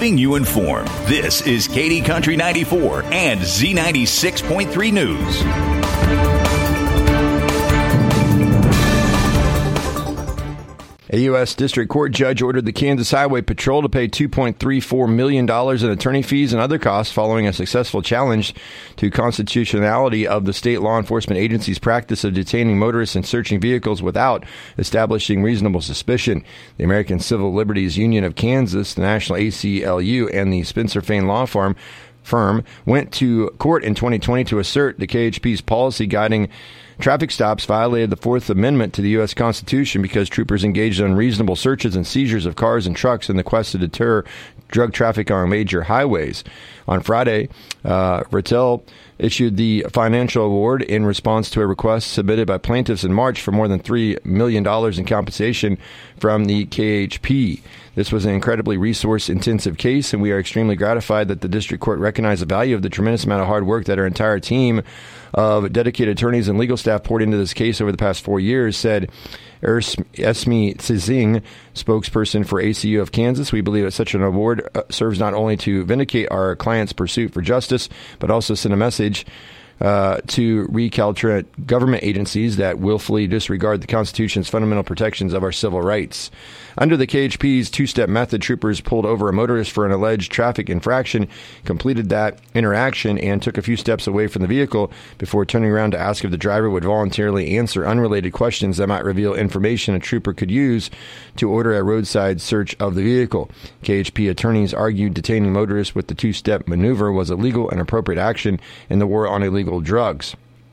keeping you informed. This is Katy Country 94 and Z96.3 News. A U.S. District Court judge ordered the Kansas Highway Patrol to pay $2.34 million in attorney fees and other costs following a successful challenge to constitutionality of the state law enforcement agency's practice of detaining motorists and searching vehicles without establishing reasonable suspicion. The American Civil Liberties Union of Kansas, the National ACLU, and the Spencer Fane Law Firm went to court in 2020 to assert the KHP's policy guiding traffic stops violated the Fourth Amendment to the U.S. Constitution because troopers engaged in unreasonable searches and seizures of cars and trucks in the quest to deter drug traffic on major highways. On Friday, Rattel issued the financial award in response to a request submitted by plaintiffs in March for more than $3 million in compensation from the KHP. This was an incredibly resource-intensive case, and we are extremely gratified that the district court recognized the value of the tremendous amount of hard work that our entire team of dedicated attorneys and legal staff poured into this case over the past 4 years, said Esme Tsing, spokesperson for ACU of Kansas. We believe that such an award serves not only to vindicate our client's pursuit for justice, but also send a message to recalcitrant government agencies that willfully disregard the Constitution's fundamental protections of our civil rights. Under the KHP's two-step method, troopers pulled over a motorist for an alleged traffic infraction, completed that interaction, and took a few steps away from the vehicle before turning around to ask if the driver would voluntarily answer unrelated questions that might reveal information a trooper could use to order a roadside search of the vehicle. KHP attorneys argued detaining motorists with the two-step maneuver was a legal and appropriate action in the war on illegal drugs.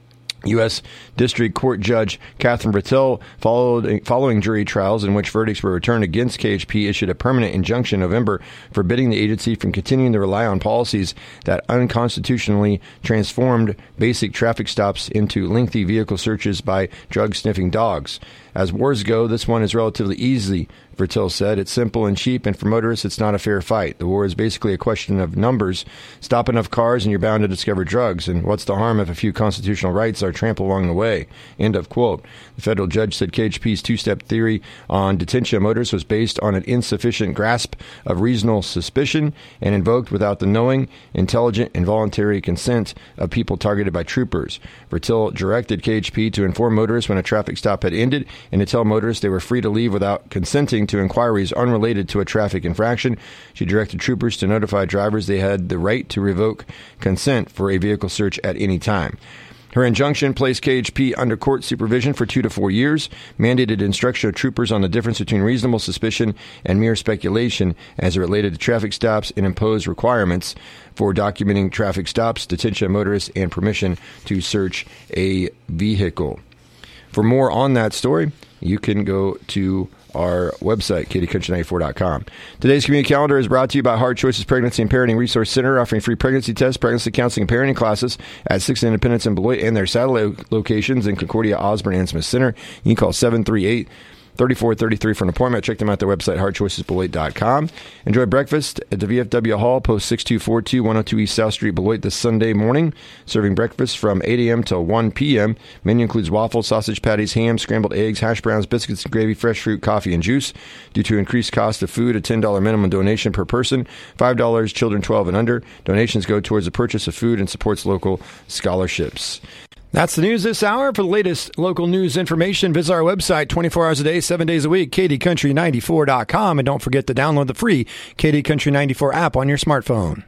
U.S. District Court Judge Catherine Rattel, following jury trials in which verdicts were returned against KHP, issued a permanent injunction in November forbidding the agency from continuing to rely on policies that unconstitutionally transformed basic traffic stops into lengthy vehicle searches by drug-sniffing dogs. As wars go, this one is relatively easy, Vertil said. It's simple and cheap, and for motorists, it's not a fair fight. The war is basically a question of numbers. Stop enough cars, and you're bound to discover drugs. And what's the harm if a few constitutional rights are trampled along the way? End of quote. The federal judge said KHP's two-step theory on detention of motorists was based on an insufficient grasp of reasonable suspicion and invoked without the knowing, intelligent, and voluntary consent of people targeted by troopers. Vertil directed KHP to inform motorists when a traffic stop had ended and to tell motorists they were free to leave without consenting to inquiries unrelated to a traffic infraction. She directed troopers to notify drivers they had the right to revoke consent for a vehicle search at any time. Her injunction placed KHP under court supervision for 2 to 4 years, mandated instruction of troopers on the difference between reasonable suspicion and mere speculation as it related to traffic stops, and imposed requirements for documenting traffic stops, detention of motorists, and permission to search a vehicle. For more on that story, you can go to our website, katycountry94.com. Today's community calendar is brought to you by Hard Choices Pregnancy and Parenting Resource Center, offering free pregnancy tests, pregnancy counseling, and parenting classes at 6 Independence in Beloit and their satellite locations in Concordia, Osborne, and Smith Center. You can call 738-3433 for an appointment. Check them out at their website, hardchoicesbeloit.com. Enjoy breakfast at the VFW Hall, post 6242, 102 East South Street, Beloit, this Sunday morning. Serving breakfast from 8 a.m. till 1 p.m. Menu includes waffles, sausage patties, ham, scrambled eggs, hash browns, biscuits and gravy, fresh fruit, coffee, and juice. Due to increased cost of food, a $10 minimum donation per person, $5 children 12 and under. Donations go towards the purchase of food and supports local scholarships. That's the news this hour. For the latest local news information, visit our website 24 hours a day, 7 days a week, katycountry94.com. And don't forget to download the free Katy Country 94 app on your smartphone.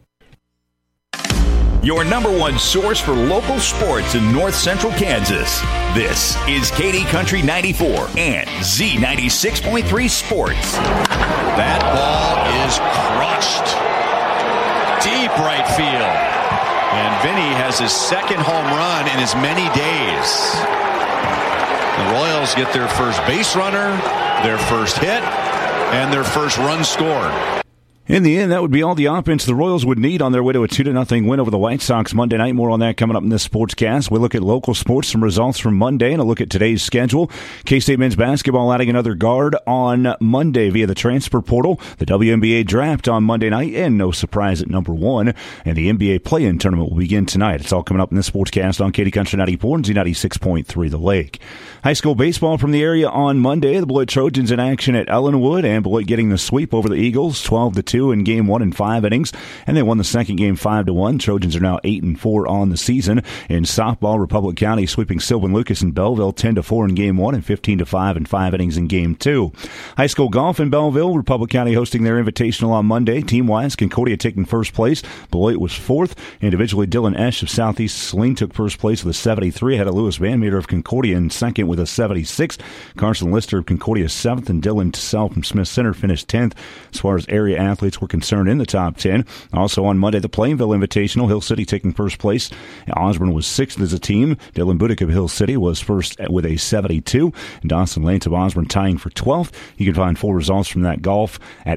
Your number one source for local sports in north central Kansas. This is Katy Country 94 and Z96.3 Sports. That ball is crushed. Deep right field. And Vinny has his second home run in as many days. The Royals get their first base runner, their first hit, and their first run scored. In the end, that would be all the offense the Royals would need on their way to a 2-0 win over the White Sox Monday night. More on that coming up in this Sportscast. We look at local sports, some results from Monday, and a look at today's schedule. K-State men's basketball adding another guard on Monday via the transfer portal. The WNBA draft on Monday night, and no surprise at number 1. And the NBA play-in tournament will begin tonight. It's all coming up in this Sportscast on Katy Country 94 and Z96.3 The Lake. High school baseball from the area on Monday. The Beloit Trojans in action at Ellenwood, and Beloit getting the sweep over the Eagles, 12-2. 2 in Game 1 in 5 innings, and they won the second game 5-1. Trojans are now 8-4 on the season. In softball, Republic County sweeping Sylvan Lucas and Belleville 10-4 in Game 1 and 15-5 in 5 innings in Game 2. High school golf in Belleville, Republic County hosting their invitational on Monday. Team-wise, Concordia taking first place. Beloit was fourth. Individually, Dylan Esch of Southeast Saline took first place with a 73, ahead of Lewis Van Meter of Concordia in second with a 76. Carson Lister of Concordia 7th, and Dylan Tissell from Smith Center finished 10th. As far as area athletes were concerned in the top 10. Also on Monday, the Plainville Invitational, Hill City taking first place. Osborne was 6th as a team. Dylan Budick of Hill City was first with a 72. And Dawson Lance of Osborne tying for 12th. You can find full results from that golf at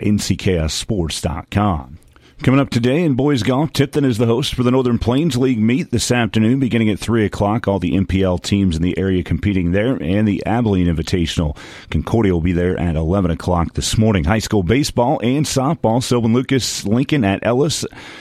nckssports.com. Coming up today in boys golf, Tipton is the host for the Northern Plains League meet this afternoon, beginning at 3 o'clock. All the MPL teams in the area competing there, and the Abilene Invitational. Concordia will be there at 11 o'clock this morning. High school baseball and softball, Sylvan Lucas Lincoln at Ellis.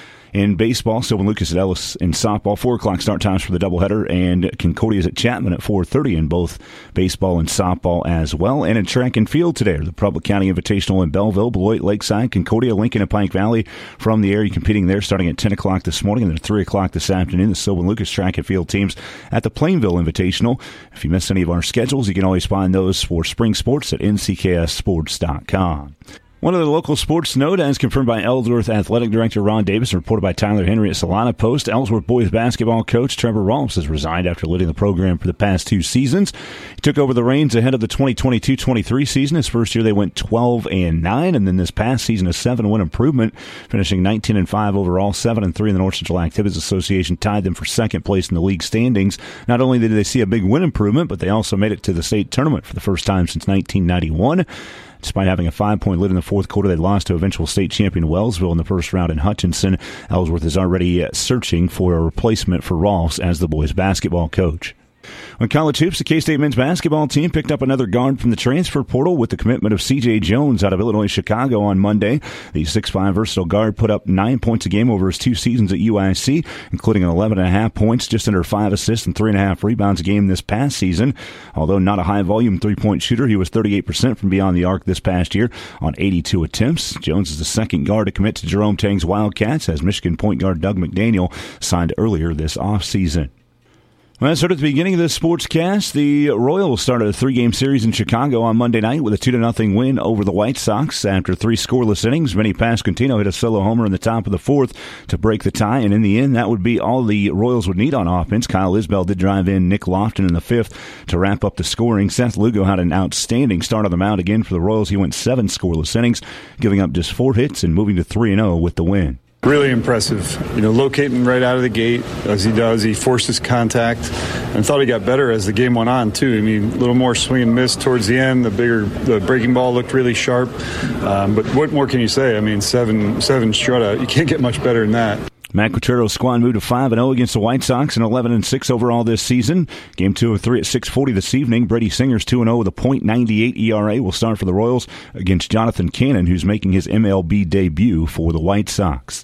In baseball, Sylvan Lucas at Ellis. In softball, 4 o'clock start times for the doubleheader, and Concordia is at Chapman at 4:30 in both baseball and softball as well. And in track and field today, the Republic County Invitational in Belleville, Beloit, Lakeside, Concordia, Lincoln, and Pike Valley from the area competing there starting at 10 o'clock this morning, and then at 3 o'clock this afternoon, the Sylvan Lucas track and field teams at the Plainville Invitational. If you missed any of our schedules, you can always find those for spring sports at nckssports.com. One of the local sports note, as confirmed by Ellsworth Athletic Director Ron Davis and reported by Tyler Henry at Solana Post, Ellsworth boys basketball coach Trevor Rolfs has resigned after leading the program for the past 2 seasons. He took over the reins ahead of the 2022-23 season. His first year they went 12-9, and then this past season a 7-win improvement, finishing 19-5 overall, 7-3 in the North Central Activities Association tied them for second place in the league standings. Not only did they see a big win improvement, but they also made it to the state tournament for the first time since 1991. Despite having a 5-point lead in the fourth quarter, they lost to eventual state champion Wellsville in the first round in Hutchinson. Ellsworth is already searching for a replacement for Rolfs as the boys' basketball coach. On college hoops, the K-State men's basketball team picked up another guard from the transfer portal with the commitment of C.J. Jones out of Illinois Chicago on Monday. The 6'5" versatile guard put up 9 points a game over his 2 seasons at UIC, including 11.5 points, just under 5 assists, and 3.5 rebounds a game this past season. Although not a high-volume three-point shooter, he was 38% from beyond the arc this past year on 82 attempts. Jones is the second guard to commit to Jerome Tang's Wildcats, as Michigan point guard Doug McDaniel signed earlier this offseason. Well, that started at the beginning of this sportscast. The Royals started a 3-game series in Chicago on Monday night with a 2-0 win over the White Sox. After 3 scoreless innings, Vinny Pasquantino hit a solo homer in the top of the 4th to break the tie, and in the end, that would be all the Royals would need on offense. Kyle Isbell did drive in Nick Lofton in the 5th to wrap up the scoring. Seth Lugo had an outstanding start on the mound again for the Royals. He went 7 scoreless innings, giving up just 4 hits and moving to 3-0 with the win. Really impressive, locating right out of the gate as he does. He forces contact and thought he got better as the game went on, too. I mean, a little more swing and miss towards the end. The breaking ball looked really sharp. But what more can you say? I mean, 7 shutout. You can't get much better than that. Matt Quatrero's squad moved to 5-0 against the White Sox and 11-6 overall this season. Game 2 of 3 at 6:40 this evening. Brady Singer's 2-0 with a .98 ERA will start for the Royals against Jonathan Cannon, who's making his MLB debut for the White Sox.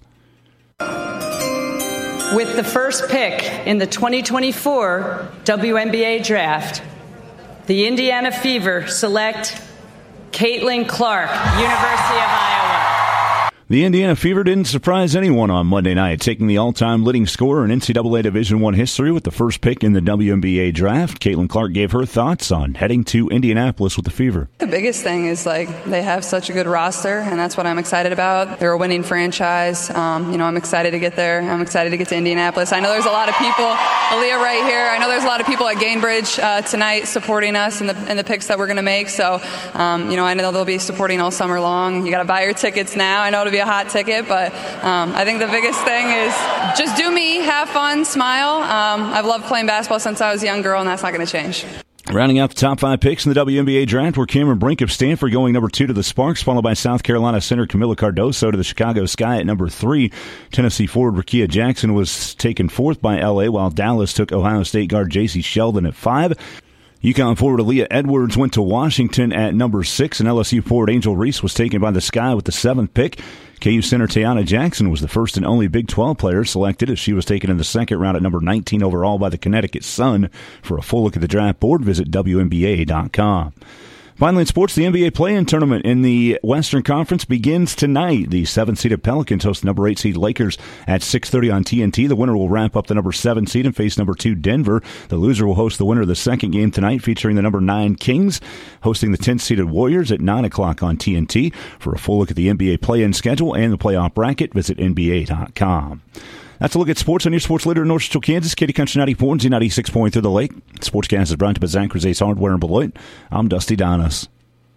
With the first pick in the 2024 WNBA draft, the Indiana Fever select Caitlin Clark, University of Iowa. The Indiana Fever didn't surprise anyone on Monday night, taking the all-time leading scorer in NCAA Division I history with the first pick in the WNBA draft. Caitlin Clark gave her thoughts on heading to Indianapolis with the Fever. The biggest thing is, they have such a good roster, and that's what I'm excited about. They're a winning franchise. I'm excited to get there. I'm excited to get to Indianapolis. I know there's a lot of people, Aaliyah right here, I know there's a lot of people at Gainbridge tonight supporting us in the picks that we're going to make. So, I know they'll be supporting all summer long. You got to buy your tickets now. I know it'll be a hot ticket, but I think the biggest thing is just do me, have fun, smile. I've loved playing basketball since I was a young girl, and that's not going to change. Rounding out the top 5 picks in the WNBA draft were Cameron Brink of Stanford going number 2 to the Sparks, followed by South Carolina center Camila Cardoso to the Chicago Sky at number 3. Tennessee forward Rakia Jackson was taken 4th by L.A., while Dallas took Ohio State guard J.C. Sheldon at 5. UConn forward Aaliyah Edwards went to Washington at number 6, and LSU forward Angel Reese was taken by the Sky with the 7th pick. KU center Tiana Jackson was the first and only Big 12 player selected, as she was taken in the second round at number 19 overall by the Connecticut Sun. For a full look at the draft board, visit WNBA.com. Finally in sports, the NBA play-in tournament in the Western Conference begins tonight. The 7th-seeded Pelicans host number 8 seed Lakers at 6:30 on TNT. The winner will wrap up the number 7 seed and face number 2 Denver. The loser will host the winner of the second game tonight, featuring the number 9 Kings hosting the 10th-seeded Warriors at 9 o'clock on TNT. For a full look at the NBA play-in schedule and the playoff bracket, visit NBA.com. That's a look at sports on your sports leader in North Central Kansas, Katy Country 94 and Z96.3 The Lake. Sportscast is brought to you by Zach Cruz's Hardware in Beloit. I'm Dusty Donis.